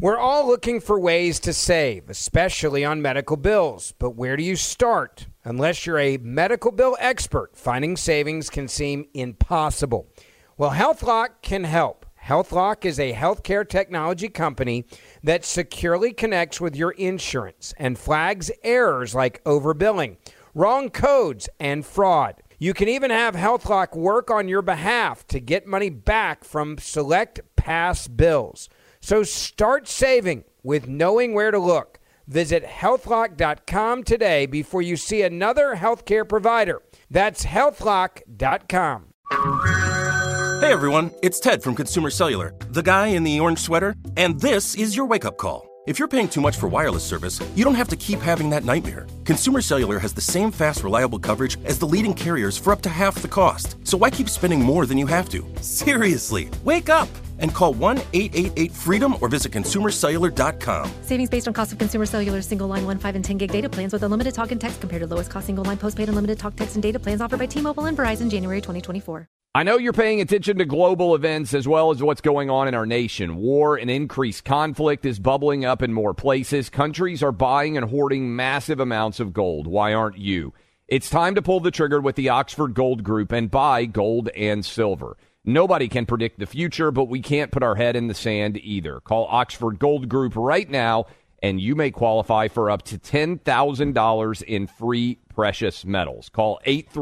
We're all looking for ways to save, especially on medical bills. But where do you start? Unless you're a medical bill expert, finding savings can seem impossible. Well, HealthLock can help. HealthLock is a healthcare technology company that securely connects with your insurance and flags errors like overbilling, wrong codes, and fraud. You can even have HealthLock work on your behalf to get money back from select past bills. So start saving with knowing where to look. Visit healthlock.com today before you see another healthcare provider. That's healthlock.com. Hey everyone, it's Ted from Consumer Cellular, the guy in the orange sweater, and this is your wake-up call. If you're paying too much for wireless service, you don't have to keep having that nightmare. Consumer Cellular has the same fast, reliable coverage as the leading carriers for up to half the cost. So why keep spending more than you have to? Seriously, wake up and call 1-888-FREEDOM or visit consumercellular.com. Savings based on cost of Consumer Cellular single line 1, 5, and 10 gig data plans with unlimited talk and text compared to lowest cost single line postpaid unlimited talk, text, and data plans offered by T-Mobile and Verizon January 2024. I know you're paying attention to global events as well as what's going on in our nation. War and increased conflict is bubbling up in more places. Countries are buying and hoarding massive amounts of gold. Why aren't you? It's time to pull the trigger with the Oxford Gold Group and buy gold and silver. Nobody can predict the future, but we can't put our head in the sand either. Call Oxford Gold Group right now, and you may qualify for up to $10,000 in free precious metals. Call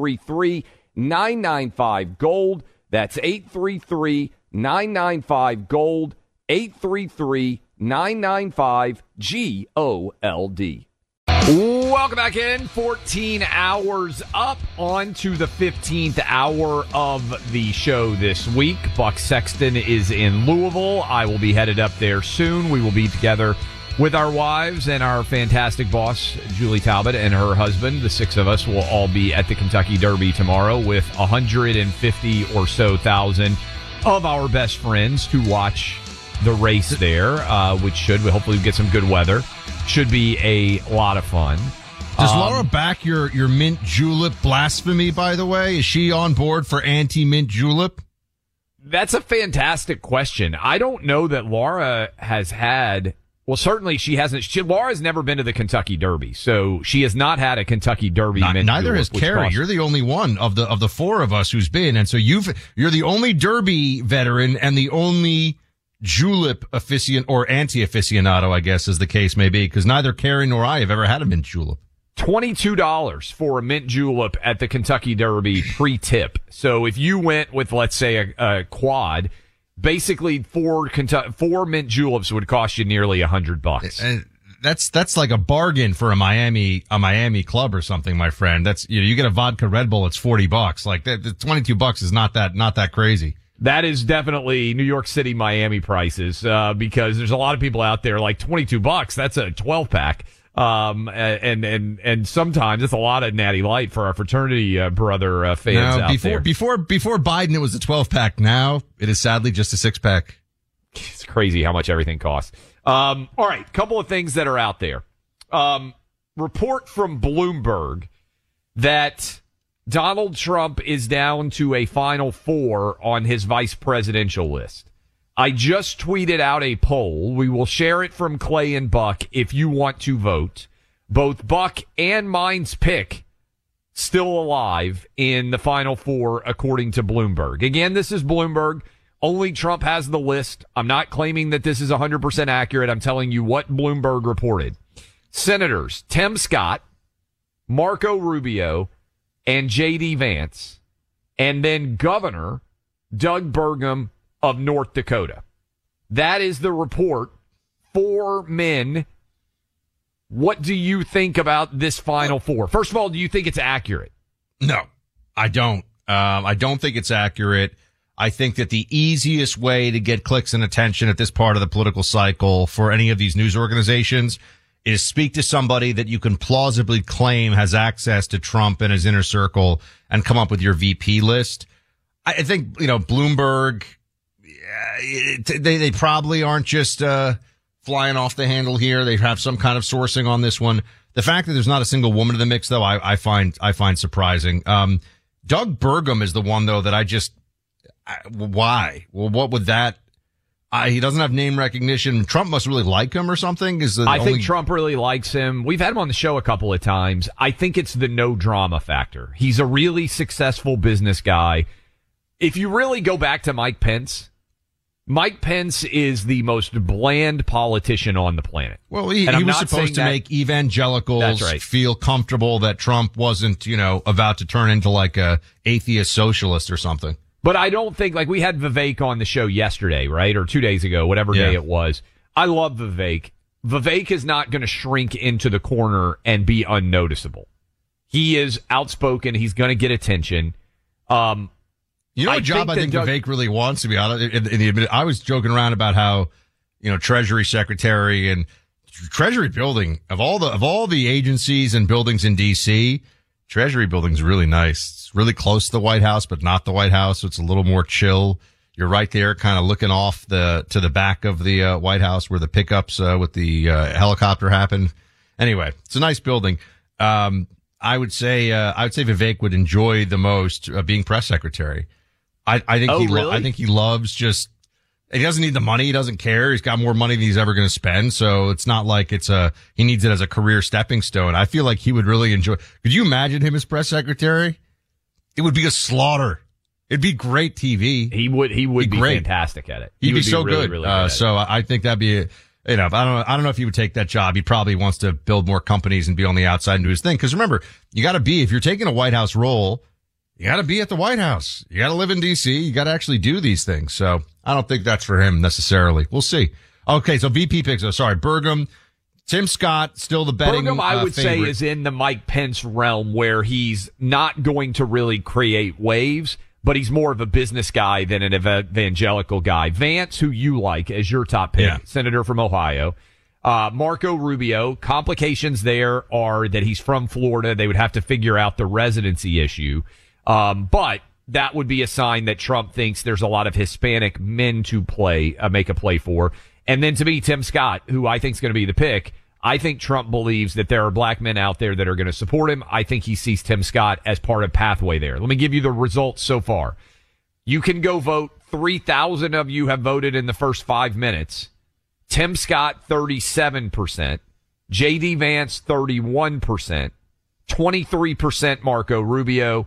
833-995-GOLD. That's 833-995-GOLD, 833-995-GOLD. Welcome back in. 14 hours up on to the 15th hour of the show this week. Buck Sexton is in Louisville. I will be headed up there soon. We will be together with our wives and our fantastic boss, Julie Talbot, and her husband. The six of us will all be at the Kentucky Derby tomorrow with 150 or so thousand of our best friends to watch the race there, which should hopefully get some good weather. Should be a lot of fun. Does Laura back your mint julep blasphemy, by the way? Is she on board for anti-mint julep? That's a fantastic question. I don't know that Laura has had... Well, certainly she hasn't. Laura's never been to the Kentucky Derby, so she has not had a Kentucky Derby mint julep. Neither has Carrie. You're the only one of the four of us who's been, and so you're the only Derby veteran and the only julep aficionado or anti-aficionado, I guess, as the case may be, because neither Carrie nor I have ever had a mint julep. $22 for a mint julep at the Kentucky Derby pre-tip. So if you went with, let's say, a quad, basically four mint juleps would cost you nearly $100. And that's like a bargain for a Miami club or something, my friend. That's, you get a vodka Red Bull, it's $40. Like the $22 is not that crazy. That is definitely New York City, Miami prices, because there's a lot of people out there like $22. That's a 12-pack. And sometimes it's a lot of Natty Light for our fraternity, brother, fans out there. Before Biden, it was a 12-pack. Now it is sadly just a 6-pack. It's crazy how much everything costs. All right. Couple of things that are out there. Report from Bloomberg that Donald Trump is down to a final 4 on his vice presidential list. I just tweeted out a poll. We will share it from Clay and Buck if you want to vote. Both Buck and mine's pick still alive in the final 4, according to Bloomberg. Again, this is Bloomberg. Only Trump has the list. I'm not claiming that this is 100% accurate. I'm telling you what Bloomberg reported. Senators Tim Scott, Marco Rubio, and J.D. Vance, and then Governor Doug Burgum of North Dakota. That is the report. 4 men. What do you think about this final 4? First of all, do you think it's accurate? No, I don't. I don't think it's accurate. I think that the easiest way to get clicks and attention at this part of the political cycle for any of these news organizations is speak to somebody that you can plausibly claim has access to Trump and his inner circle and come up with your VP list. I think, Bloomberg, they probably aren't just flying off the handle here. They have some kind of sourcing on this one. The fact that there's not a single woman in the mix, though, I find surprising. Doug Burgum is the one, though, that why? Well, what would that He doesn't have name recognition. Trump must really like him or something. I think Trump really likes him. We've had him on the show a couple of times. I think it's the no drama factor. He's a really successful business guy. If you really go back to Mike Pence is the most bland politician on the planet. Well, he was supposed to make evangelicals feel comfortable that Trump wasn't, about to turn into like a atheist socialist or something. But I don't think, like, we had Vivek on the show yesterday, right? Or 2 days ago, whatever day it was. I love Vivek. Vivek is not going to shrink into the corner and be unnoticeable. He is outspoken. He's going to get attention. What job I think Vivek really wants, to be honest? I was joking around about how, Treasury Secretary and Treasury Building, of all the agencies and buildings in D.C., Treasury Building's really nice. It's really close to the White House, but not the White House, so it's a little more chill. You're right there, kind of looking off to the back of the White House where the pickups with the helicopter happened. Anyway, it's a nice building. I would say Vivek would enjoy the most being press secretary. I think he loves just. He doesn't need the money. He doesn't care. He's got more money than he's ever going to spend. So it's not like he needs it as a career stepping stone. I feel like he would really enjoy. Could you imagine him as press secretary? It would be a slaughter. It'd be great TV. He would be fantastic at it. He'd be so really, good. Really good so I think that'd be, I don't know if he would take that job. He probably wants to build more companies and be on the outside and do his thing. Cause remember, if you're taking a White House role, you got to be at the White House. You got to live in D.C. You got to actually do these things. So I don't think that's for him necessarily. We'll see. Okay, so VP picks. Burgum, Tim Scott, still the betting Burgum, I would favorite. say, is in the Mike Pence realm where he's not going to really create waves, but he's more of a business guy than an evangelical guy. Vance, who you like as your top pick, Senator from Ohio. Marco Rubio, complications there are that he's from Florida. They would have to figure out the residency issue. But that would be a sign that Trump thinks there's a lot of Hispanic men to make a play for. And then to me, Tim Scott, who I think is going to be the pick. I think Trump believes that there are black men out there that are going to support him. I think he sees Tim Scott as part of pathway there. Let me give you the results so far. You can go vote. 3,000 of you have voted in the first 5 minutes. Tim Scott, 37%. J.D. Vance, 31%. 23% Marco Rubio.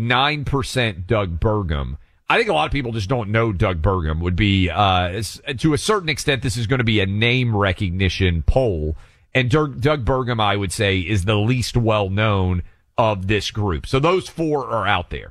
9% Doug Burgum. I think a lot of people just don't know Doug Burgum would be, to a certain extent, this is going to be a name recognition poll. And Doug Burgum, I would say, is the least well known of this group. So those four are out there.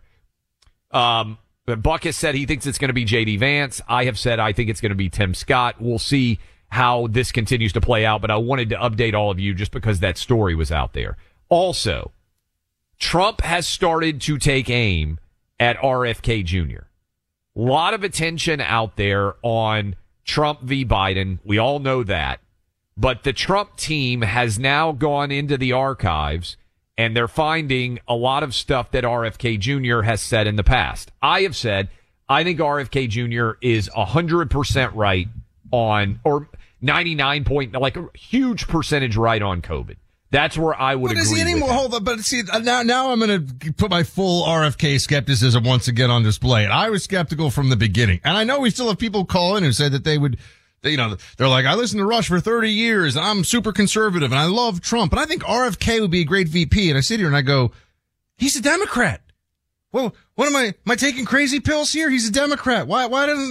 Buck has said he thinks it's going to be J.D. Vance. I have said I think it's going to be Tim Scott. We'll see how this continues to play out, but I wanted to update all of you just because that story was out there. Also, Trump has started to take aim at RFK Jr. A lot of attention out there on Trump v. Biden. We all know that. But the Trump team has now gone into the archives and they're finding a lot of stuff that RFK Jr. has said in the past. I have said, I think RFK Jr. is 100% right on, or 99 like a huge percentage right on COVID. That's where I would agree with him. Hold on, but see, now I'm going to put my full RFK skepticism once again on display. And I was skeptical from the beginning. And I know we still have people call in who say that they would, they're like, I listened to Rush for 30 years and I'm super conservative and I love Trump. And I think RFK would be a great VP. And I sit here and I go, he's a Democrat. Well, what am I taking crazy pills here? He's a Democrat. Why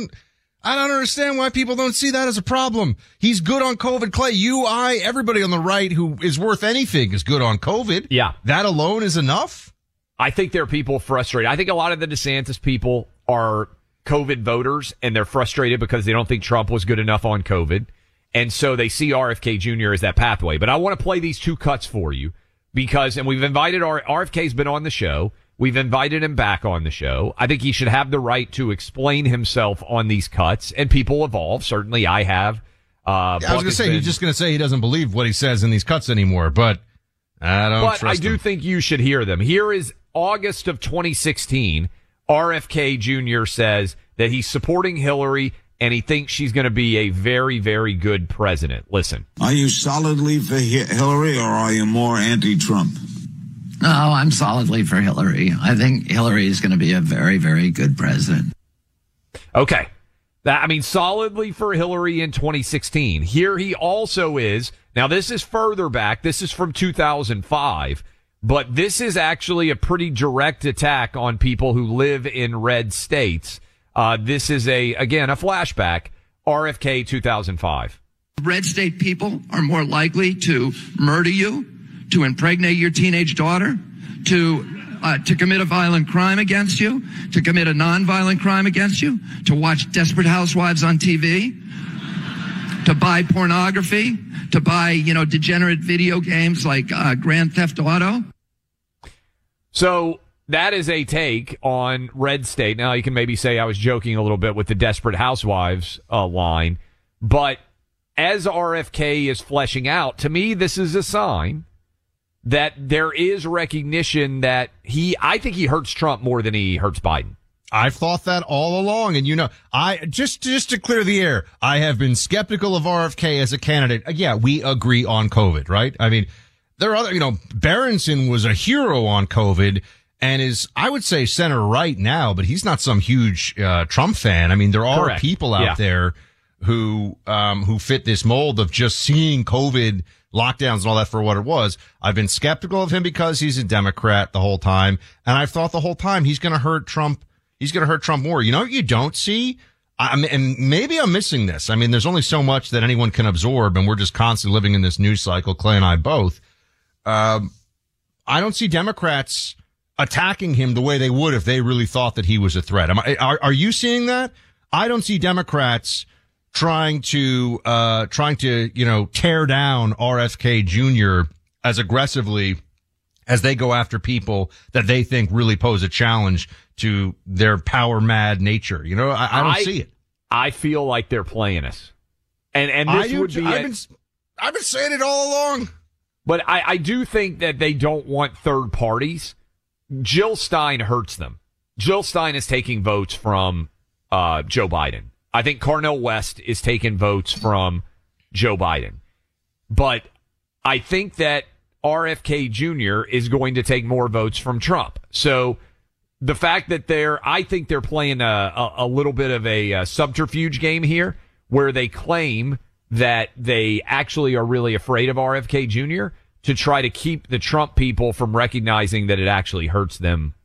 I don't understand why people don't see that as a problem. He's good on COVID. Clay, everybody on the right who is worth anything is good on COVID. Yeah. That alone is enough. I think there are people frustrated. I think a lot of the DeSantis people are COVID voters and they're frustrated because they don't think Trump was good enough on COVID. And so they see RFK Jr. as that pathway. But I want to play these two cuts for you because, and we've invited RFK's been on the show. We've invited him back on the show. I think he should have the right to explain himself on these cuts, and people evolve. Certainly I have. I was going to say, he's just going to say he doesn't believe what he says in these cuts anymore, but I don't trust him. I do think you should hear them. Here is August of 2016. RFK Jr. says that he's supporting Hillary, and he thinks she's going to be a very, very good president. Listen. Are you solidly for Hillary, or are you more anti-Trump? No, I'm solidly for Hillary. I think Hillary is going to be a very, very good president. Okay. Solidly for Hillary in 2016. Here he also is. Now, this is further back. This is from 2005. But this is actually a pretty direct attack on people who live in red states. This is, again, a flashback. RFK 2005. Red state people are more likely to murder you, to impregnate your teenage daughter, to commit a violent crime against you, to commit a nonviolent crime against you, to watch Desperate Housewives on TV, to buy pornography, to buy, degenerate video games like Grand Theft Auto. So that is a take on red state. Now, you can maybe say I was joking a little bit with the Desperate Housewives line, but as RFK is fleshing out, to me, this is a sign that there is recognition that I think he hurts Trump more than he hurts Biden. I've thought that all along. And, I just to clear the air, I have been skeptical of RFK as a candidate. Yeah, we agree on COVID, right? I mean, there are other, Berenson was a hero on COVID and is, I would say, center right now, but he's not some huge Trump fan. I mean, there are Correct. people out there who fit this mold of just seeing COVID lockdowns and all that for what it was. I've been skeptical of him because he's a Democrat the whole time. And I've thought the whole time he's going to hurt Trump. He's going to hurt Trump more. You know what you don't see? And maybe I'm missing this. I mean, there's only so much that anyone can absorb, and we're just constantly living in this news cycle, Clay and I both. I don't see Democrats attacking him the way they would if they really thought that he was a threat. Are you seeing that? I don't see Democrats trying to tear down RFK Jr. as aggressively as they go after people that they think really pose a challenge to their power mad nature. I don't see it. I feel like they're playing us. And this would be I've been saying it all along. But I do think that they don't want third parties. Jill Stein hurts them. Jill Stein is taking votes from Joe Biden. I think Cornel West is taking votes from Joe Biden. But I think that RFK Jr. is going to take more votes from Trump. So the fact that I think they're playing a little bit of a subterfuge game here where they claim that they actually are really afraid of RFK Jr. to try to keep the Trump people from recognizing that it actually helps them.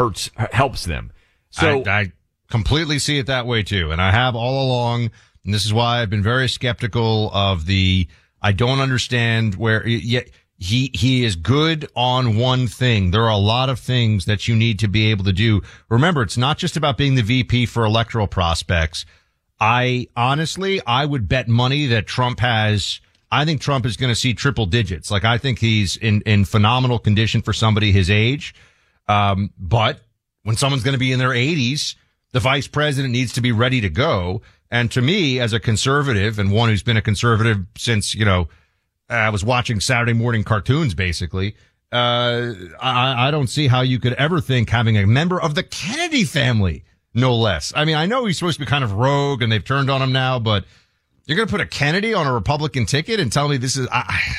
So I completely see it that way too. And I have all along. And this is why I've been very skeptical of I don't understand where yet he is good on one thing. There are a lot of things that you need to be able to do. Remember, it's not just about being the VP for electoral prospects. I would bet money that I think Trump is going to see triple digits. Like, I think he's in phenomenal condition for somebody his age. But when someone's going to be in their 80s, the vice president needs to be ready to go. And to me, as a conservative and one who's been a conservative since, I was watching Saturday morning cartoons, basically, I don't see how you could ever think having a member of the Kennedy family, no less. I mean, I know he's supposed to be kind of rogue and they've turned on him now, but you're going to put a Kennedy on a Republican ticket and tell me this is,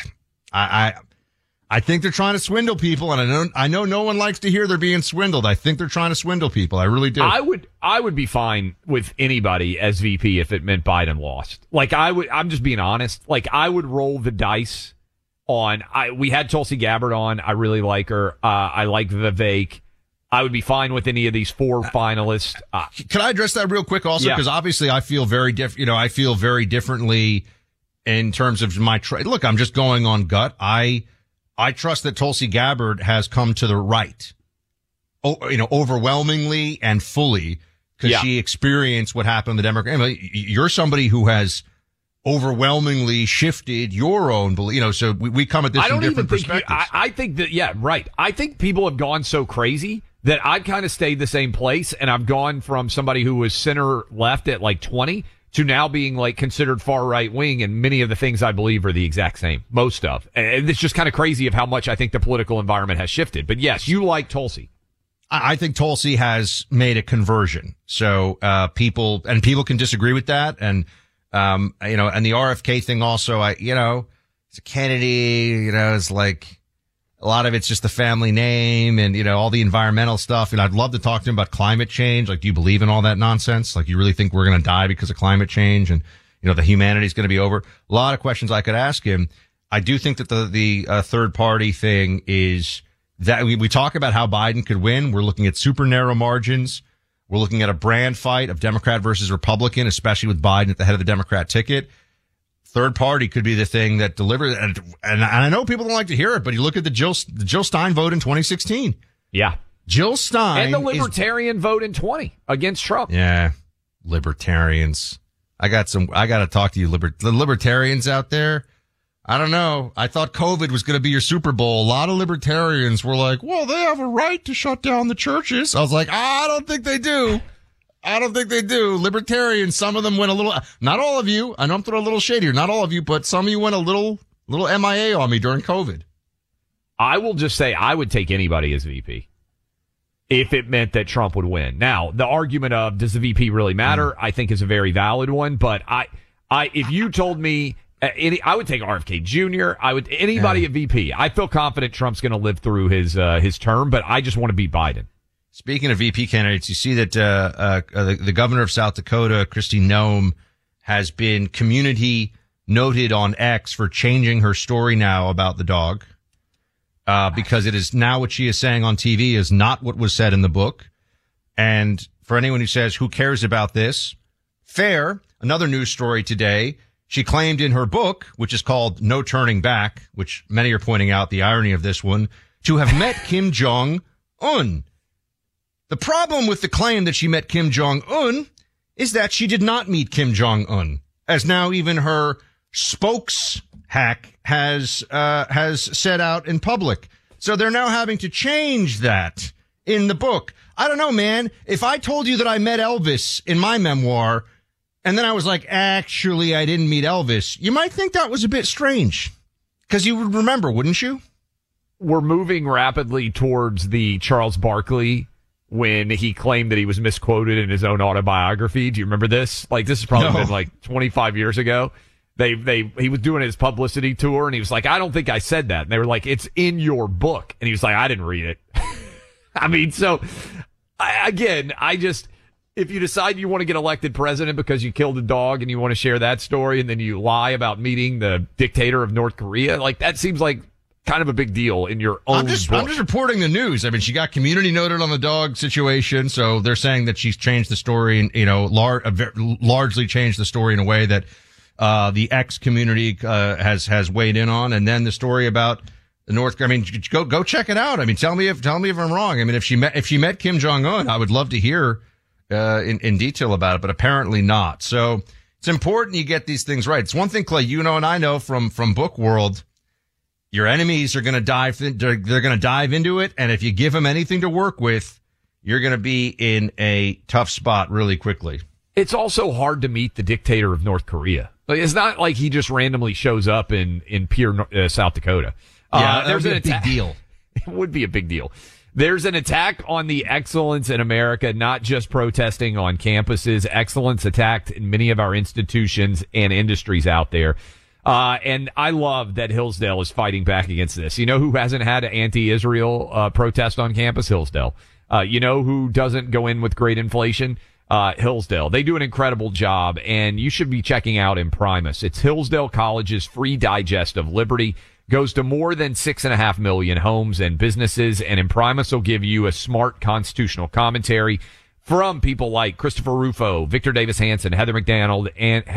I think they're trying to swindle people, and I know no one likes to hear they're being swindled. I think they're trying to swindle people. I really do. I would be fine with anybody as VP if it meant Biden lost. Like, I'm just being honest. Like, I would roll the dice on, we had Tulsi Gabbard on. I really like her. I like Vivek. I would be fine with any of these four finalists. Can I address that real quick also? Because obviously I feel very I feel very differently in terms of my look, I'm just going on gut. I trust that Tulsi Gabbard has come to the right, overwhelmingly and fully, because she experienced what happened to the Democrat. I mean, you're somebody who has overwhelmingly shifted your own belief, so we come at this from different perspectives. I think that, right. I think people have gone so crazy that I've kind of stayed the same place, and I've gone from somebody who was center left at like 20 to now being like considered far right wing, and many of the things I believe are the exact same, most of. And it's just kind of crazy of how much I think the political environment has shifted. But yes, you like Tulsi. I think Tulsi has made a conversion. So, people can disagree with that. And, and the RFK thing also, it's a Kennedy, it's like A lot of it's just the family name and, all the environmental stuff. And I'd love to talk to him about climate change. Like, do you believe in all that nonsense? Like, you really think we're going to die because of climate change and, the humanity's going to be over? A lot of questions I could ask him. I do think that the third party thing is that we talk about how Biden could win. We're looking at super narrow margins. We're looking at a brand fight of Democrat versus Republican, especially with Biden at the head of the Democrat ticket. Third party could be the thing that delivers. And I know people don't like to hear it, but you look at the Jill Stein vote in 2016. Yeah. Jill Stein. And the libertarian vote in 20 against Trump. Yeah. Libertarians. I got to talk to you, the libertarians out there. I don't know. I thought COVID was going to be your Super Bowl. A lot of libertarians were like, well, they have a right to shut down the churches. I was like, I don't think they do. Libertarians, some of them went a little, not all of you. I know I'm throwing a little shade here. Not all of you, but some of you went a little MIA on me during COVID. I will just say I would take anybody as VP if it meant that Trump would win. Now, the argument of does the VP really matter, I think is a very valid one. But if you told me I would take RFK Jr. Anybody at VP. I feel confident Trump's going to live through his term, but I just want to beat Biden. Speaking of VP candidates, you see that the governor of South Dakota, Kristi Noem, has been community noted on X for changing her story now about the dog. Because it is now what she is saying on TV is not what was said in the book. And for anyone who says, who cares about this? Fair. Another news story today. She claimed in her book, which is called No Turning Back, which many are pointing out the irony of this one, to have met Kim Jong-un. The problem with the claim that she met Kim Jong-un is that she did not meet Kim Jong-un, as now even her spokes hack has said out in public. So they're now having to change that in the book. I don't know, man. If I told you that I met Elvis in my memoir, and then I was like, actually, I didn't meet Elvis, you might think that was a bit strange. Because you would remember, wouldn't you? We're moving rapidly towards the Charles Barkley when he claimed that he was misquoted in his own autobiography. Do you remember this? Like, this has probably been like 25 years ago. He was doing his publicity tour and he was like, I don't think I said that. And they were like, it's in your book. And he was like, I didn't read it. I mean, so if you decide you want to get elected president because you killed a dog and you want to share that story and then you lie about meeting the dictator of North Korea, like that seems like kind of a big deal in your own book. I'm just reporting the news. I mean, she got community noted on the dog situation. So they're saying that she's changed the story and, largely changed the story in a way that the X community has weighed in on. And then the story about the North. I mean, go check it out. I mean, tell me if I'm wrong. I mean, if she met Kim Jong-un, I would love to hear in detail about it, but apparently not. So it's important you get these things right. It's one thing, Clay, you know, and I know from Book World, your enemies are going to dive. They're going to dive into it, and if you give them anything to work with, you're going to be in a tough spot really quickly. It's also hard to meet the dictator of North Korea. Like, it's not like he just randomly shows up in Pierre, South Dakota. Yeah, there's a big deal. It would be a big deal. There's an attack on the excellence in America, not just protesting on campuses, excellence attacked in many of our institutions and industries out there. And I love that Hillsdale is fighting back against this. You know who hasn't had an anti-Israel protest on campus? Hillsdale. You know who doesn't go in with great inflation? Hillsdale. They do an incredible job, and you should be checking out Imprimis. It's Hillsdale College's free digest of liberty. Goes to more than 6.5 million homes and businesses, and Imprimis will give you a smart constitutional commentary from people like Christopher Rufo, Victor Davis Hanson, Heather McDonald,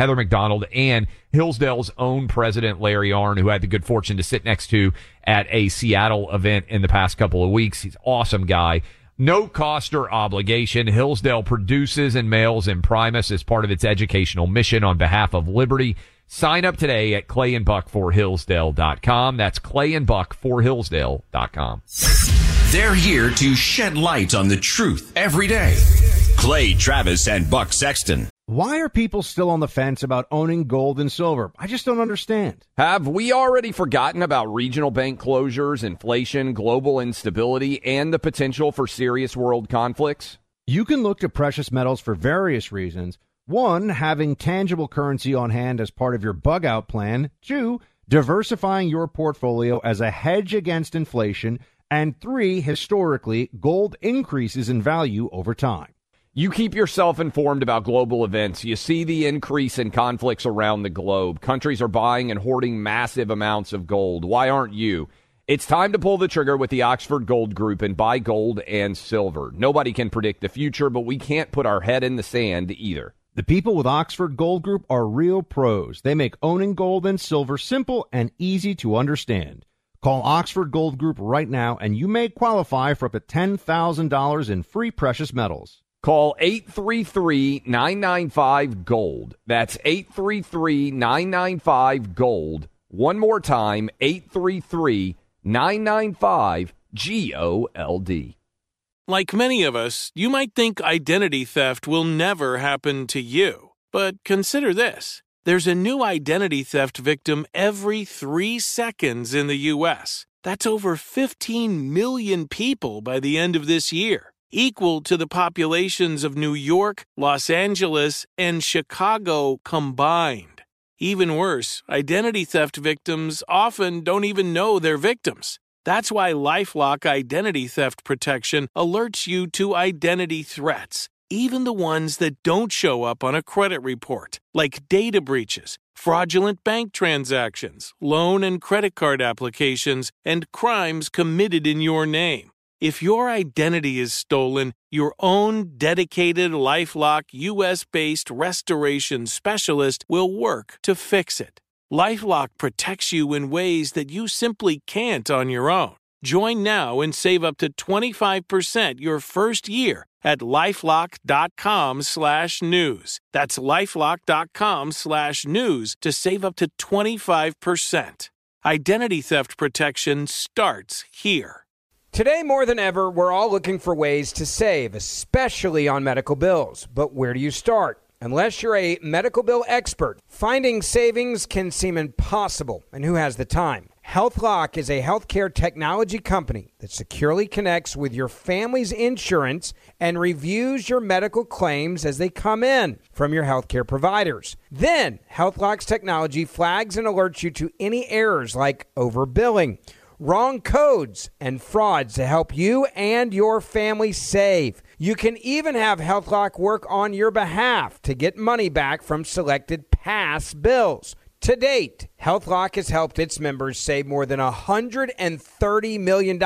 and Hillsdale's own president, Larry Arnn, who I had the good fortune to sit next to at a Seattle event in the past couple of weeks. He's an awesome guy. No cost or obligation. Hillsdale produces and mails Imprimis as part of its educational mission on behalf of liberty. Sign up today at clayandbuckforhillsdale.com. That's clayandbuckforhillsdale.com. They're here to shed light on the truth every day. Clay Travis and Buck Sexton. Why are people still on the fence about owning gold and silver? I just don't understand. Have we already forgotten about regional bank closures, inflation, global instability, and the potential for serious world conflicts? You can look to precious metals for various reasons. 1, having tangible currency on hand as part of your bug-out plan. 2, diversifying your portfolio as a hedge against inflation, and 3, historically, gold increases in value over time. You keep yourself informed about global events. You see the increase in conflicts around the globe. Countries are buying and hoarding massive amounts of gold. Why aren't you? It's time to pull the trigger with the Oxford Gold Group and buy gold and silver. Nobody can predict the future, but we can't put our head in the sand either. The people with Oxford Gold Group are real pros. They make owning gold and silver simple and easy to understand. Call Oxford Gold Group right now, and you may qualify for up to $10,000 in free precious metals. Call 833-995-GOLD. That's 833-995-GOLD. One more time, 833-995-GOLD. Like many of us, you might think identity theft will never happen to you. But consider this. There's a new identity theft victim every 3 seconds in the U.S. That's over 15 million people by the end of this year, equal to the populations of New York, Los Angeles, and Chicago combined. Even worse, identity theft victims often don't even know they're victims. That's why LifeLock Identity Theft Protection alerts you to identity threats, even the ones that don't show up on a credit report, like data breaches, fraudulent bank transactions, loan and credit card applications, and crimes committed in your name. If your identity is stolen, your own dedicated LifeLock U.S.-based restoration specialist will work to fix it. LifeLock protects you in ways that you simply can't on your own. Join now and save up to 25% your first year at LifeLock.com/news. That's LifeLock.com/news to save up to 25%. Identity theft protection starts here. Today, more than ever, we're all looking for ways to save, especially on medical bills. But where do you start? Unless you're a medical bill expert, finding savings can seem impossible. And who has the time? HealthLock is a healthcare technology company that securely connects with your family's insurance and reviews your medical claims as they come in from your healthcare providers. Then, HealthLock's technology flags and alerts you to any errors like overbilling, wrong codes, and frauds to help you and your family save. You can even have HealthLock work on your behalf to get money back from selected past bills. To date, HealthLock has helped its members save more than $130 million.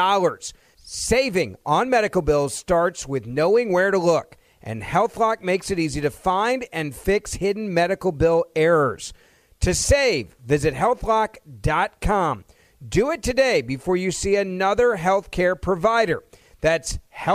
Saving on medical bills starts with knowing where to look, and HealthLock makes it easy to find and fix hidden medical bill errors. To save, visit healthlock.com. Do it today before you see another healthcare provider. That's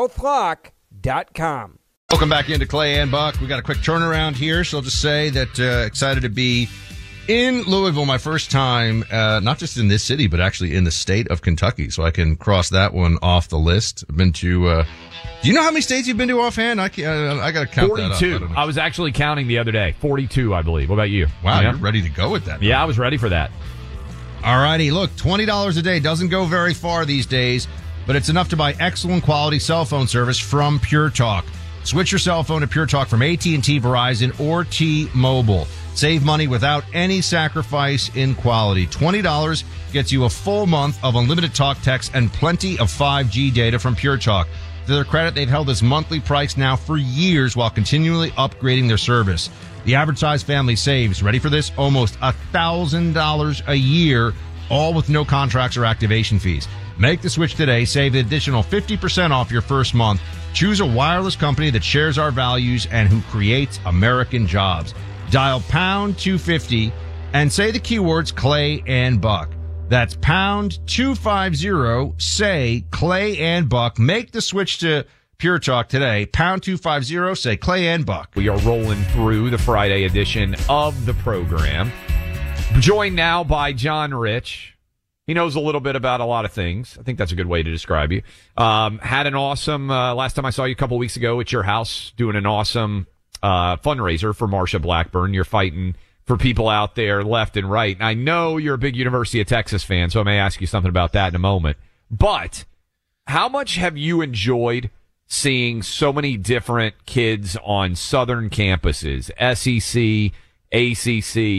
healthlock.com. Welcome back into Clay and Buck. We got a quick turnaround here, so I'll just say that excited to be in Louisville, my first time, not just in this city, but actually in the state of Kentucky. So I can cross that one off the list. I've been to, do you know how many states you've been to offhand? I got to count 42. that up. I was actually counting the other day. 42, I believe. What about you? Wow, You're ready to go with that. Yeah, I was ready for that. All righty. Look, $20 a day doesn't go very far these days, but it's enough to buy excellent quality cell phone service from Pure Talk. Switch your cell phone to Pure Talk from AT&T, Verizon, or T-Mobile. Save money without any sacrifice in quality. $20 gets you a full month of unlimited talk, text, and plenty of 5G data from Pure Talk. To their credit, they've held this monthly price now for years while continually upgrading their service. The average size family saves, ready for this, almost $1,000 a year, all with no contracts or activation fees. Make the switch today. Save an additional 50% off your first month. Choose a wireless company that shares our values and who creates American jobs. Dial pound 250 and say the keywords Clay and Buck. That's pound 250, say Clay and Buck. Make the switch to Pure Talk today. Pound 250, say Clay and Buck. We are rolling through the Friday edition of the program. Joined now by John Rich. He knows a little bit about a lot of things. I think that's a good way to describe you. Had an awesome, last time I saw you a couple weeks ago at your house, doing an awesome fundraiser for Marsha Blackburn. You're fighting for people out there left and right. And I know you're a big University of Texas fan, so I may ask you something about that in a moment. But how much have you enjoyed seeing so many different kids on Southern campuses, SEC, ACC,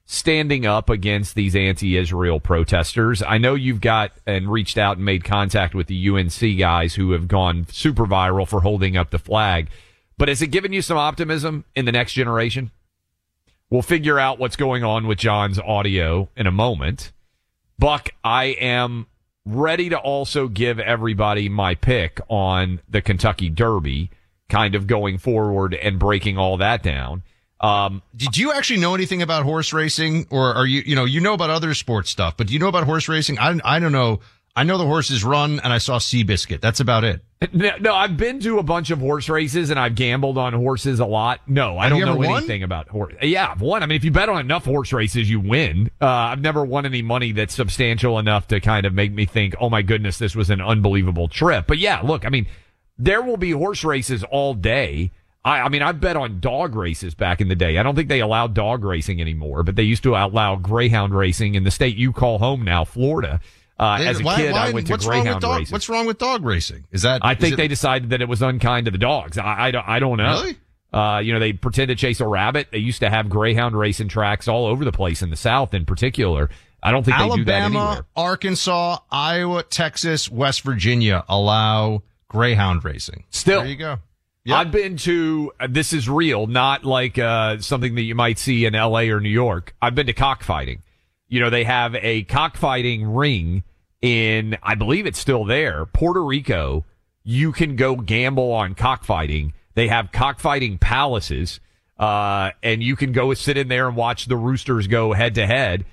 standing up against these anti-Israel protesters. I know you've got and reached out and made contact with the UNC guys who have gone super viral for holding up the flag. But has it given you some optimism in the next generation? We'll figure out what's going on with John's audio in a moment. Buck, I am ready to also give everybody my pick on the Kentucky Derby, kind of going forward and breaking all that down. Did you actually know anything about horse racing, or are you know about other sports stuff, but do you know about horse racing? I don't know. I know the horses run, and I saw Seabiscuit. That's about it. No, I've been to a bunch of horse races, and I've gambled on horses a lot. No, I don't know anything about horse. Yeah, I've won. I mean, if you bet on enough horse races, you win. I've never won any money that's substantial enough to kind of make me think, oh my goodness, this was an unbelievable trip. But yeah, look, I mean, there will be horse races all day. I mean, I've bet on dog races back in the day. I don't think they allow dog racing anymore, but they used to allow greyhound racing in the state you call home now, Florida. As a kid, I went to greyhound races. What's wrong with dog racing? I think they decided that it was unkind to the dogs. I don't know. Really? They pretend to chase a rabbit. They used to have greyhound racing tracks all over the place in the South in particular. I don't think they do that anywhere. Alabama, Arkansas, Iowa, Texas, West Virginia allow greyhound racing. Still. There you go. Yep. I've been to, this is real, not like something that you might see in L.A. or New York. I've been to cockfighting. They have a cockfighting ring in, I believe it's still there, Puerto Rico. You can go gamble on cockfighting. They have cockfighting palaces, and you can go sit in there and watch the roosters go head to head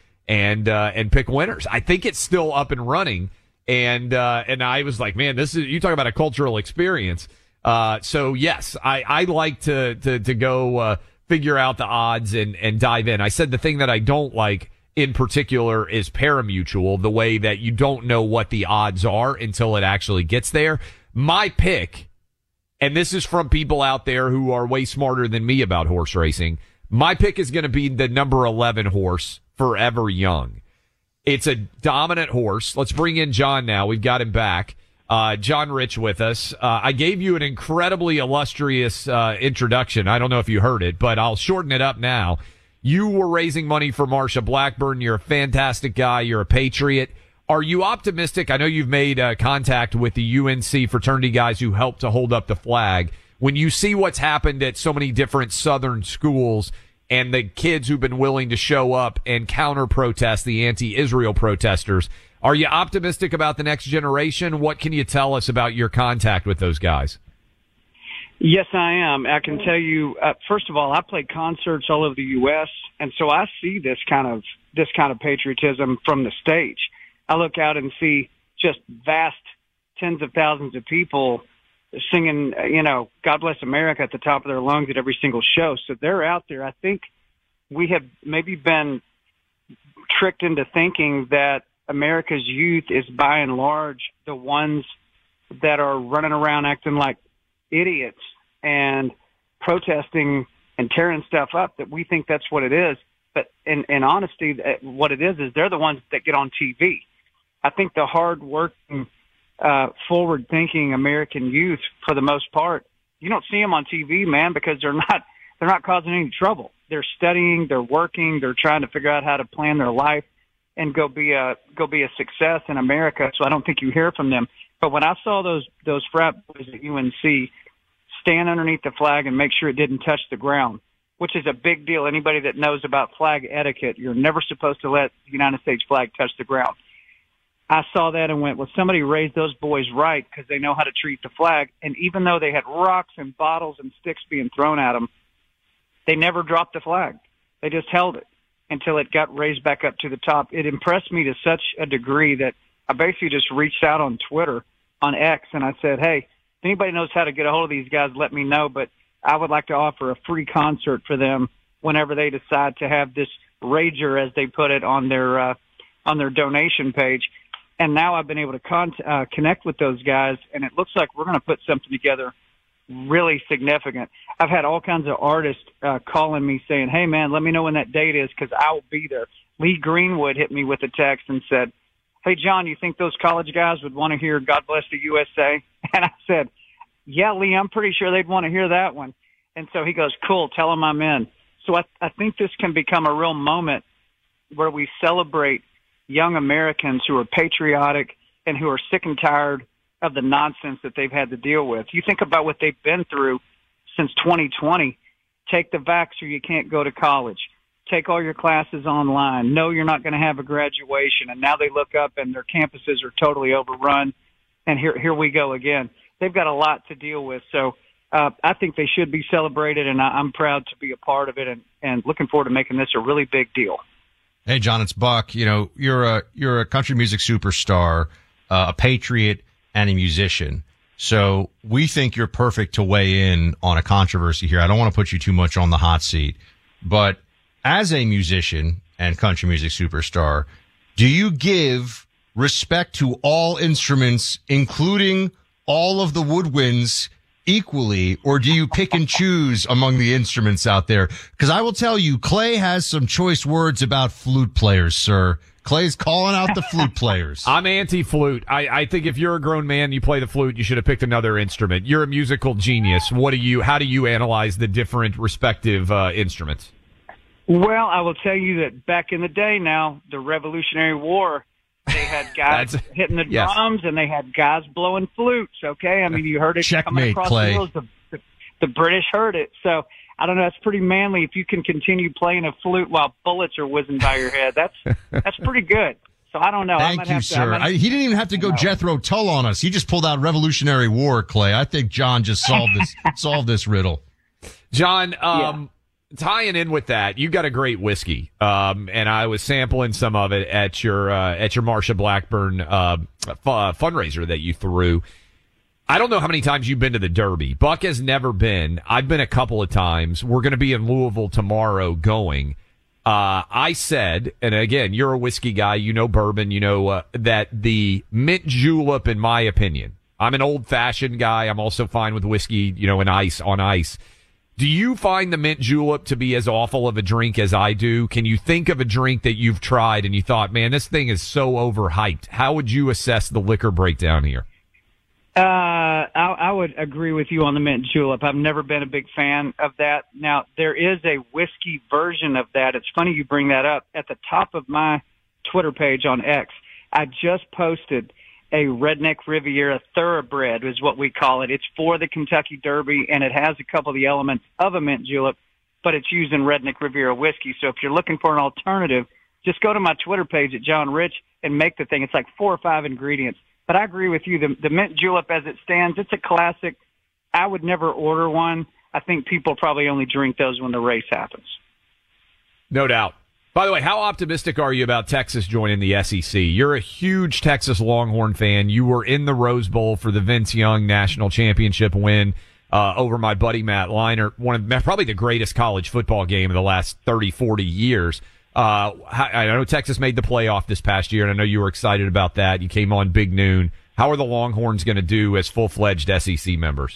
and pick winners. I think it's still up and running. And I was like, man, you talk about a cultural experience. So yes, I like to go, figure out the odds and dive in. I said the thing that I don't like in particular is parimutuel, the way that you don't know what the odds are until it actually gets there. My pick, and this is from people out there who are way smarter than me about horse racing, my pick is going to be the number 11 horse, Forever Young. It's a dominant horse. Let's bring in John now. We've got him back. John Rich with us. I gave you an incredibly illustrious introduction. I don't know if you heard it, but I'll shorten it up now. You were raising money for Marsha Blackburn. You're a fantastic guy. You're a patriot. Are you optimistic? I know you've made contact with the UNC fraternity guys who helped to hold up the flag. When you see what's happened at so many different Southern schools and the kids who've been willing to show up and counter-protest the anti-Israel protesters, are you optimistic about the next generation? What can you tell us about your contact with those guys? Yes, I am. I can tell you, first of all, I play concerts all over the U.S., and so I see this kind of patriotism from the stage. I look out and see just vast tens of thousands of people singing, God Bless America at the top of their lungs at every single show. So they're out there. I think we have maybe been tricked into thinking that America's youth is by and large the ones that are running around acting like idiots and protesting and tearing stuff up, that we think that's what it is. But in honesty, what it is they're the ones that get on TV. I think the hard-working, forward-thinking American youth, for the most part, you don't see them on TV, man, because they're not causing any trouble. They're studying, they're working, they're trying to figure out how to plan their life and go be a success in America. So I don't think you hear from them. But when I saw those frat boys at UNC stand underneath the flag and make sure it didn't touch the ground, which is a big deal. Anybody that knows about flag etiquette, you're never supposed to let the United States flag touch the ground. I saw that and went, well, somebody raised those boys right, because they know how to treat the flag. And even though they had rocks and bottles and sticks being thrown at them, they never dropped the flag. They just held it until it got raised back up to the top. It impressed me to such a degree that I basically just reached out on Twitter, on X, and I said, hey, if anybody knows how to get a hold of these guys, let me know. But I would like to offer a free concert for them whenever they decide to have this rager, as they put it, on their donation page. And now I've been able to connect with those guys, and it looks like we're going to put something together really significant. I've had all kinds of artists calling me saying, hey, man, let me know when that date is, because I will be there. Lee Greenwood hit me with a text and said, hey, John, you think those college guys would want to hear God Bless the USA? And I said, yeah, Lee, I'm pretty sure they'd want to hear that one. And so he goes, cool, tell them I'm in. So I think this can become a real moment where we celebrate young Americans who are patriotic and who are sick and tired of the nonsense that they've had to deal with. You think about what they've been through since 2020. Take the vax or you can't go to college. Take all your classes online. No, you're not going to have a graduation. And now they look up and their campuses are totally overrun. And here we go again. They've got a lot to deal with. So I think they should be celebrated, and I'm proud to be a part of it and looking forward to making this a really big deal. Hey, John, it's Buck. You know, you're a country music superstar, a patriot, and a musician. So we think you're perfect to weigh in on a controversy here. I don't want to put you too much on the hot seat, but as a musician and country music superstar, do you give respect to all instruments, including all of the woodwinds, equally, or do you pick and choose among the instruments out there? Because I will tell you, Clay has some choice words about flute players, sir. Clay's calling out the flute players. I'm anti-flute. I think if you're a grown man, you play the flute, you should have picked another instrument. You're a musical genius. How do you analyze the different respective instruments? Well, I will tell you that back in the day now, the Revolutionary War, they had guys hitting the drums and they had guys blowing flutes, okay? I mean, you heard it coming across Clay. the hills. The British heard it. So, I don't know, that's pretty manly. If you can continue playing a flute while bullets are whizzing by your head, that's pretty good. So, I don't know. Thank you, sir. He didn't even have to go Jethro Tull on us. He just pulled out Revolutionary War, Clay. I think John just solved this riddle. John, tying in with that, you got a great whiskey, and I was sampling some of it at your Marsha Blackburn fundraiser that you threw. I don't know how many times you've been to the Derby. Buck has never been. I've been a couple of times. We're going to be in Louisville tomorrow going. I said, and again, you're a whiskey guy, you know bourbon, you know that the mint julep, in my opinion, I'm an old-fashioned guy. I'm also fine with whiskey, on ice. Do you find the mint julep to be as awful of a drink as I do? Can you think of a drink that you've tried and you thought, man, this thing is so overhyped? How would you assess the liquor breakdown here? I would agree with you on the mint julep. I've never been a big fan of that. Now, there is a whiskey version of that. It's funny you bring that up. At the top of my Twitter page on X, I just posted a Redneck Riviera Thoroughbred is what we call it. It's for the Kentucky Derby, and it has a couple of the elements of a mint julep, but it's using Redneck Riviera whiskey. So if you're looking for an alternative, just go to my Twitter page at John Rich and make the thing. It's like 4 or 5 ingredients. But I agree with you. The mint julep as it stands, it's a classic. I would never order one. I think people probably only drink those when the race happens. No doubt. By the way, how optimistic are you about Texas joining the SEC? You're a huge Texas Longhorn fan. You were in the Rose Bowl for the Vince Young National Championship win over my buddy Matt Leinart, probably the greatest college football game of the last 30, 40 years. I know Texas made the playoff this past year, and I know you were excited about that. You came on Big Noon. How are the Longhorns going to do as full-fledged SEC members?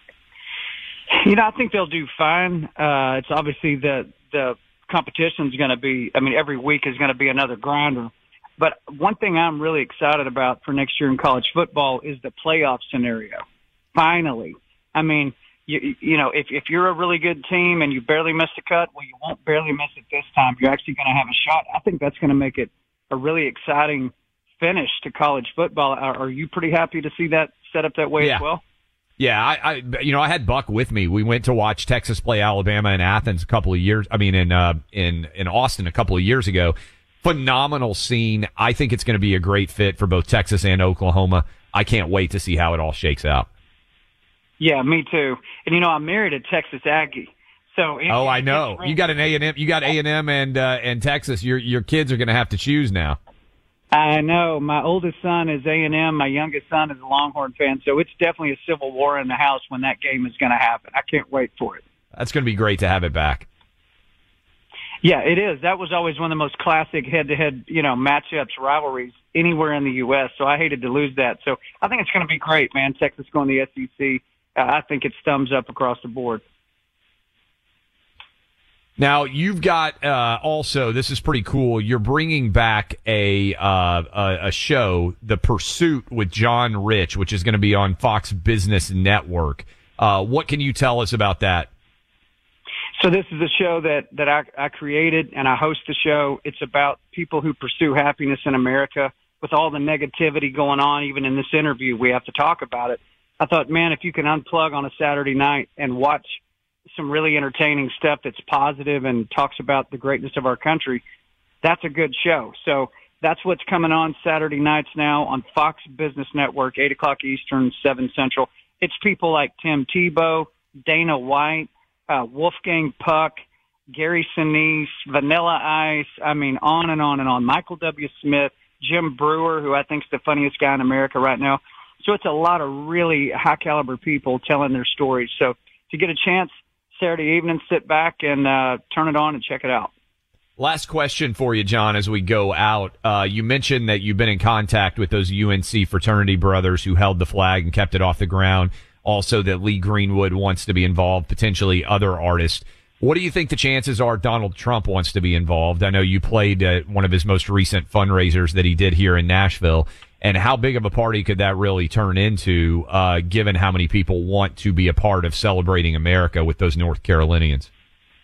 I think they'll do fine. It's obviously the competition's going to be, every week is going to be another grinder. But one thing I'm really excited about for next year in college football is the playoff scenario. Finally. If you're a really good team and you barely missed a cut, well, you won't barely miss it this time. You're actually going to have a shot. I think that's going to make it a really exciting finish to college football. Are you pretty happy to see that set up that way as well? Yeah, I had Buck with me. We went to watch Texas play Alabama in Athens in Austin a couple of years ago. Phenomenal scene. I think it's going to be a great fit for both Texas and Oklahoma. I can't wait to see how it all shakes out. Yeah, me too. And I'm married a Texas Aggie. So I know. You got an A&M. You got A&M and Texas. Your kids are going to have to choose now. I know. My oldest son is A&M. My youngest son is a Longhorn fan. So it's definitely a civil war in the house when that game is going to happen. I can't wait for it. That's going to be great to have it back. Yeah, it is. That was always one of the most classic head-to-head, matchups, rivalries anywhere in the U.S. So I hated to lose that. So I think it's going to be great, man. Texas going to the SEC. I think it's thumbs up across the board. Now, you've got also, this is pretty cool, you're bringing back a show, The Pursuit with John Rich, which is going to be on Fox Business Network. What can you tell us about that? So this is a show that I created, and I host the show. It's about people who pursue happiness in America. With all the negativity going on, even in this interview, we have to talk about it. I thought, man, if you can unplug on a Saturday night and watch some really entertaining stuff that's positive and talks about the greatness of our country, that's a good show. So that's what's coming on Saturday nights now on Fox Business Network, 8 o'clock Eastern, 7 Central. It's people like Tim Tebow, Dana White, Wolfgang Puck, Gary Sinise, Vanilla Ice, I mean, on and on and on. Michael W. Smith, Jim Brewer, who I think is the funniest guy in America right now. So it's a lot of really high-caliber people telling their stories. So if you get a chance Saturday evening, sit back and turn it on and check it out. Last question for you, John, as we go out. You mentioned that you've been in contact with those UNC fraternity brothers who held the flag and kept it off the ground. Also that Lee Greenwood wants to be involved, potentially other artists. What do you think the chances are Donald Trump wants to be involved? I know you played at one of his most recent fundraisers that he did here in Nashville. And how big of a party could that really turn into, given how many people want to be a part of celebrating America with those North Carolinians?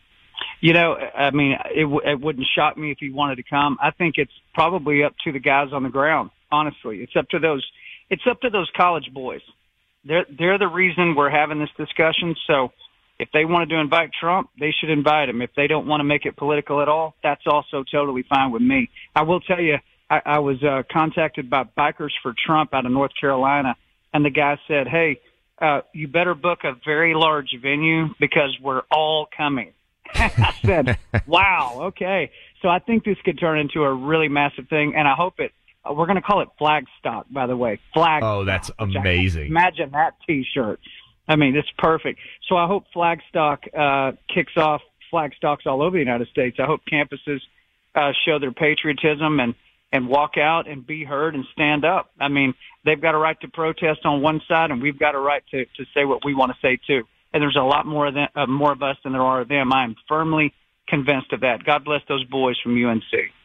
You know, I mean, it wouldn't shock me if he wanted to come. I think it's probably up to the guys on the ground, honestly. It's up to those college boys. They're the reason we're having this discussion. So if they wanted to invite Trump, they should invite him. If they don't want to make it political at all, that's also totally fine with me. I will tell you, I was contacted by Bikers for Trump out of North Carolina, and the guy said, hey, you better book a very large venue because we're all coming. I said, wow, okay. So I think this could turn into a really massive thing, and I hope we're going to call it Flagstock, by the way. Flagstock. Oh, that's amazing. Imagine that T-shirt. I mean, it's perfect. So I hope Flagstock kicks off Flagstocks all over the United States. I hope campuses show their patriotism and walk out and be heard and stand up. I mean, they've got a right to protest on one side, and we've got a right to say what we want to say, too. And there's a lot more of us than there are of them. I am firmly convinced of that. God bless those boys from UNC.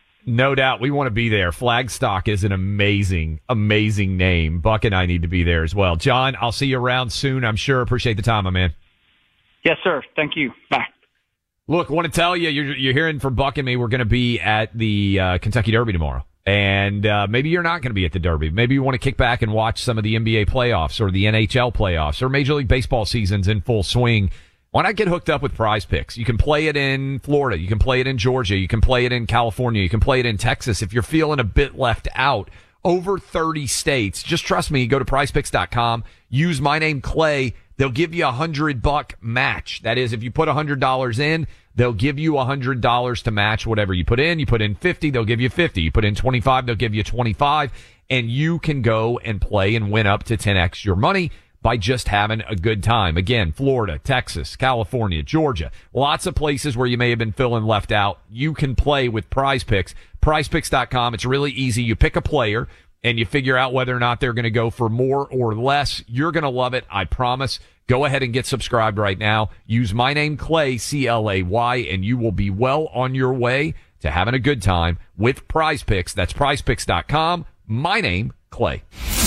No doubt. We want to be there. Flagstock is an amazing, amazing name. Buck and I need to be there as well. John, I'll see you around soon, I'm sure. Appreciate the time, my man. Yes, sir. Thank you. Bye. Look, I want to tell you, you're hearing from Buck and me. We're going to be at the Kentucky Derby tomorrow. And maybe you're not going to be at the Derby. Maybe you want to kick back and watch some of the NBA playoffs or the NHL playoffs or Major League Baseball seasons in full swing. Why not get hooked up with Prize Picks? You can play it in Florida. You can play it in Georgia. You can play it in California. You can play it in Texas. If you're feeling a bit left out, over 30 states. Just trust me. Go to prizepicks.com. Use my name, Clay. They'll give you $100 match. That is, if you put $100 in, they'll give you $100 to match whatever you put in. You put in 50, they'll give you 50. You put in 25, they'll give you 25. And you can go and play and win up to 10x your money by just having a good time. Again, Florida, Texas, California, Georgia, lots of places where you may have been feeling left out. You can play with Prize Picks. PrizePicks.com. It's really easy. You pick a player and you figure out whether or not they're going to go for more or less. You're going to love it. I promise. Go ahead and get subscribed right now. Use my name, Clay, C-L-A-Y, and you will be well on your way to having a good time with Prize Picks. That's PrizePicks.com. My name, Clay.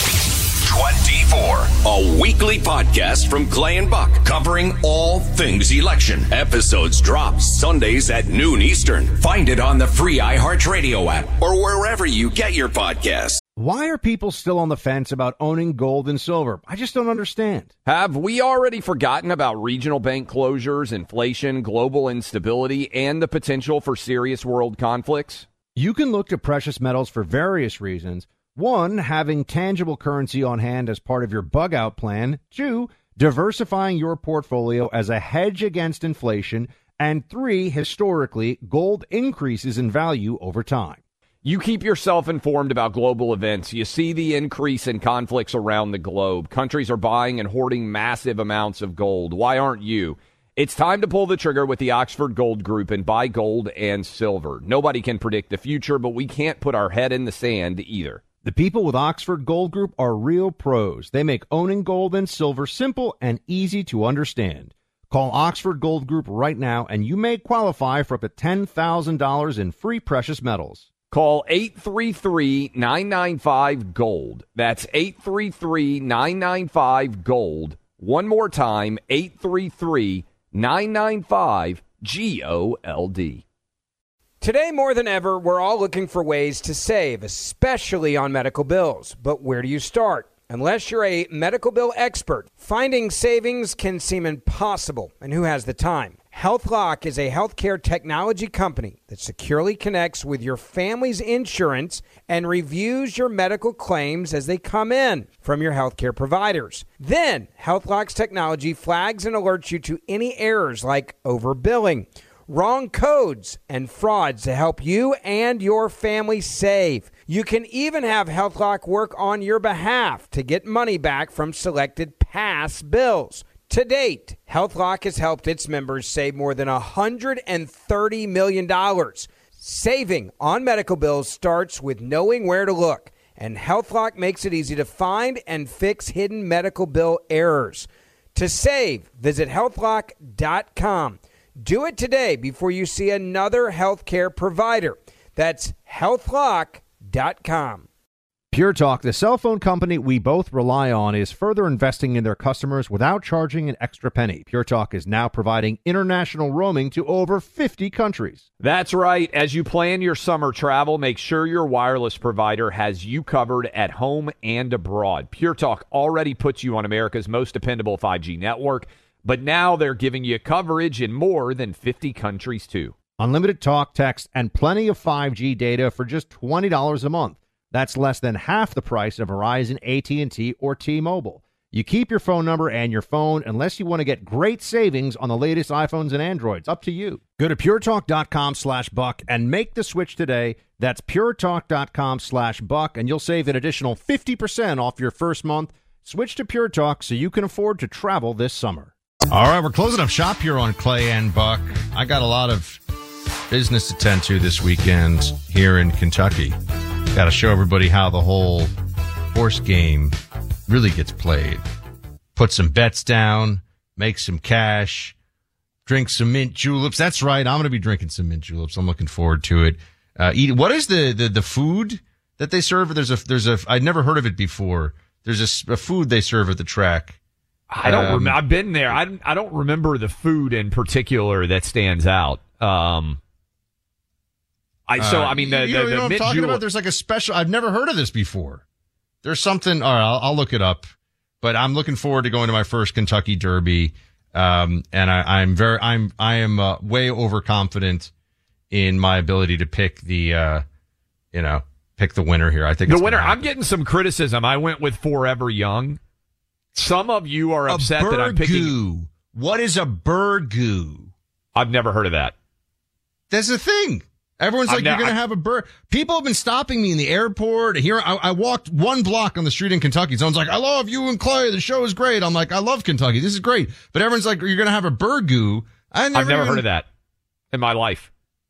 24, a weekly podcast from Clay and Buck covering all things election. Episodes drop Sundays at noon Eastern. Find it on the free iHeartRadio app or wherever you get your podcasts. Why are people still on the fence about owning gold and silver? I just don't understand. Have we already forgotten about regional bank closures, inflation, global instability, and the potential for serious world conflicts? You can look to precious metals for various reasons. 1, having tangible currency on hand as part of your bug-out plan. 2, diversifying your portfolio as a hedge against inflation. And 3, historically, gold increases in value over time. You keep yourself informed about global events. You see the increase in conflicts around the globe. Countries are buying and hoarding massive amounts of gold. Why aren't you? It's time to pull the trigger with the Oxford Gold Group and buy gold and silver. Nobody can predict the future, but we can't put our head in the sand either. The people with Oxford Gold Group are real pros. They make owning gold and silver simple and easy to understand. Call Oxford Gold Group right now, and you may qualify for up to $10,000 in free precious metals. Call 833-995-GOLD. That's 833-995-GOLD. One more time, 833-995-GOLD. GOLD. Today, more than ever, we're all looking for ways to save, especially on medical bills. But where do you start? Unless you're a medical bill expert, finding savings can seem impossible. And who has the time? HealthLock is a healthcare technology company that securely connects with your family's insurance and reviews your medical claims as they come in from your healthcare providers. Then, HealthLock's technology flags and alerts you to any errors like overbilling, wrong codes, and frauds to help you and your family save. You can even have HealthLock work on your behalf to get money back from selected past bills. To date, HealthLock has helped its members save more than $130 million. Saving on medical bills starts with knowing where to look, and HealthLock makes it easy to find and fix hidden medical bill errors. To save, visit healthlock.com. Do it today before you see another healthcare provider. That's healthlock.com. Pure Talk, the cell phone company we both rely on, is further investing in their customers without charging an extra penny. Pure Talk is now providing international roaming to over 50 countries. That's right. As you plan your summer travel, make sure your wireless provider has you covered at home and abroad. Pure Talk already puts you on America's most dependable 5G network, but now they're giving you coverage in more than 50 countries, too. Unlimited talk, text, and plenty of 5G data for just $20 a month. That's less than half the price of Verizon, AT&T, or T-Mobile. You keep your phone number and your phone unless you want to get great savings on the latest iPhones and Androids. Up to you. Go to puretalk.com/buck and make the switch today. That's puretalk.com/buck, and you'll save an additional 50% off your first month. Switch to Pure Talk so you can afford to travel this summer. All right, we're closing up shop here on Clay and Buck. I got a lot of business to tend to this weekend here in Kentucky. Got to show everybody how the whole horse game really gets played. Put some bets down, make some cash, drink some mint juleps. That's right, I'm going to be drinking some mint juleps. I'm looking forward to it. What is the food that they serve? There's a I'd never heard of it before. There's a food they serve at the track. I don't remember. I've been there. I don't remember the food in particular that stands out. The you know what I'm mint talking julep. about? There's like a special. I've never heard of this before. There's something. All right, I'll look it up. But I'm looking forward to going to my first Kentucky Derby. And I am way overconfident in my ability to pick the pick the winner here. I think the winner. I'm getting some criticism. I went with Forever Young. Some of you are upset that I'm picking. What is a burgoo? I've never heard of that. That's the thing. Everyone's like, you're going to have a bird. People have been stopping me in the airport. Here, I walked one block on the street in Kentucky. Someone's like, I love you and Clay. The show is great. I'm like, I love Kentucky. This is great. But everyone's like, you're going to have a burgoo. I've never heard of that in my life.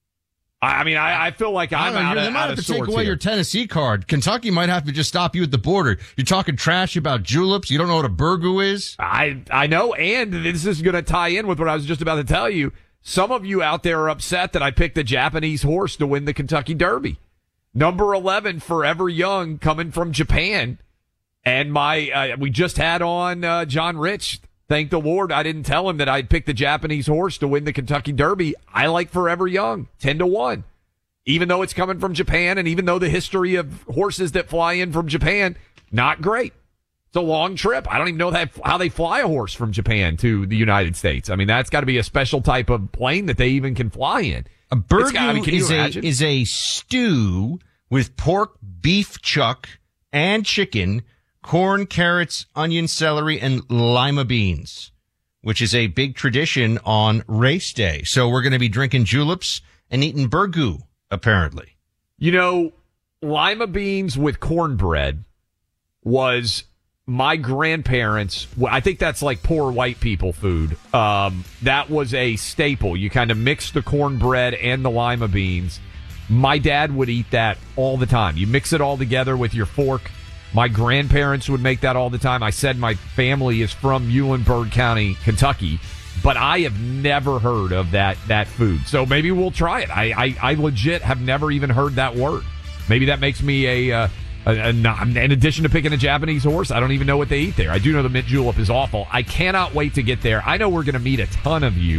I feel like I'm out of sorts here. They might have to take away your Tennessee card. Kentucky might have to just stop you at the border. You're talking trash about juleps. You don't know what a burgoo is? I know, and this is going to tie in with what I was just about to tell you. Some of you out there are upset that I picked a Japanese horse to win the Kentucky Derby. Number 11, Forever Young, coming from Japan. And we just had on John Rich. Thank the Lord I didn't tell him that I'd picked the Japanese horse to win the Kentucky Derby. I like Forever Young, 10-1. Even though it's coming from Japan, and even though the history of horses that fly in from Japan, not great. It's a long trip. I don't even know how they fly a horse from Japan to the United States. I mean, that's got to be a special type of plane that they even can fly in. A burgoo is a stew with pork, beef chuck, and chicken, corn, carrots, onion, celery, and lima beans, which is a big tradition on race day. So we're going to be drinking juleps and eating burgoo, apparently. You know, lima beans with cornbread was my grandparents. I think that's like poor white people food. That was a staple. You kind of mix the cornbread and the lima beans. My dad would eat that all the time. You mix it all together with your fork. My grandparents would make that all the time. I said my family is from Eulenburg County, Kentucky, but I have never heard of that food. So maybe we'll try it. I legit have never even heard that word. Maybe that makes me in addition to picking a Japanese horse, I don't even know what they eat there. I do know the mint julep is awful. I cannot wait to get there. I know we're going to meet a ton of you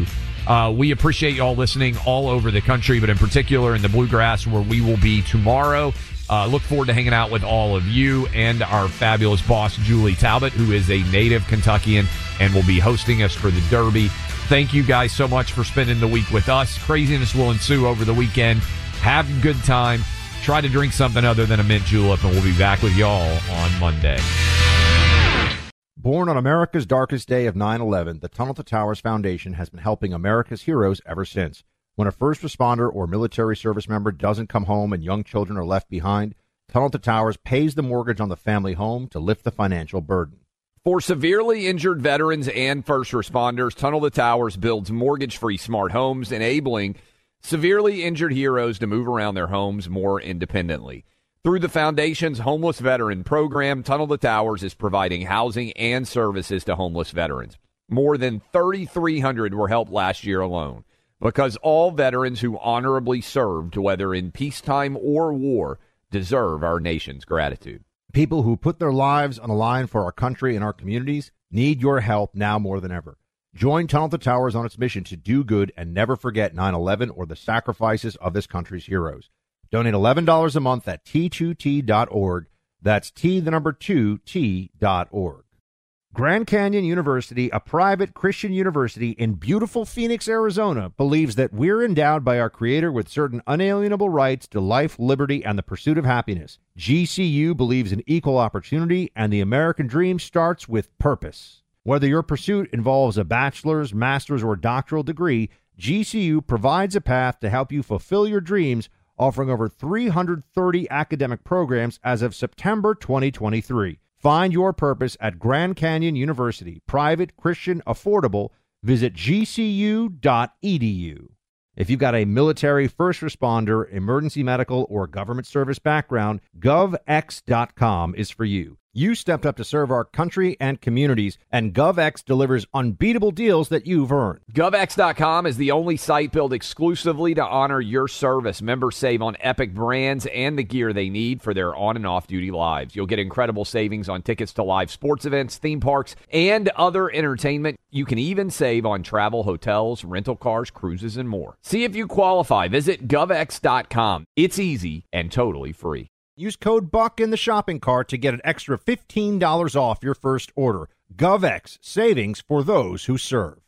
We appreciate y'all listening all over the country, but in particular in the Bluegrass, where we will be tomorrow. Look forward to hanging out with all of you and our fabulous boss, Julie Talbot, who is a native Kentuckian and will be hosting us for the Derby. Thank you guys so much for spending the week with us. Craziness will ensue over the weekend. Have a good time. Try to drink something other than a mint julep, and we'll be back with y'all on Monday. Born on America's darkest day of 9/11, the Tunnel to Towers Foundation has been helping America's heroes ever since. When a first responder or military service member doesn't come home and young children are left behind, Tunnel to Towers pays the mortgage on the family home to lift the financial burden. For severely injured veterans and first responders, Tunnel to Towers builds mortgage-free smart homes, enabling severely injured heroes to move around their homes more independently. Through the Foundation's Homeless Veteran Program, Tunnel to Towers is providing housing and services to homeless veterans. More than 3,300 were helped last year alone, because all veterans who honorably served, whether in peacetime or war, deserve our nation's gratitude. People who put their lives on the line for our country and our communities need your help now more than ever. Join Tunnel to Towers on its mission to do good and never forget 9/11 or the sacrifices of this country's heroes. Donate $11 a month at T2T.org. That's T2T.org. Grand Canyon University, a private Christian university in beautiful Phoenix, Arizona, believes that we're endowed by our Creator with certain unalienable rights to life, liberty, and the pursuit of happiness. GCU believes in equal opportunity, and the American dream starts with purpose. Whether your pursuit involves a bachelor's, master's, or doctoral degree, GCU provides a path to help you fulfill your dreams, offering over 330 academic programs as of September 2023. Find your purpose at Grand Canyon University. Private, Christian, affordable. Visit gcu.edu. If you've got a military, first responder, emergency medical, or government service background, GovX.com is for you. You stepped up to serve our country and communities, and GovX delivers unbeatable deals that you've earned. GovX.com is the only site built exclusively to honor your service. Members save on epic brands and the gear they need for their on- and off-duty lives. You'll get incredible savings on tickets to live sports events, theme parks, and other entertainment. You can even save on travel, hotels, rental cars, cruises, and more. See if you qualify. Visit GovX.com. It's easy and totally free. Use code BUCK in the shopping cart to get an extra $15 off your first order. GovX, savings for those who serve.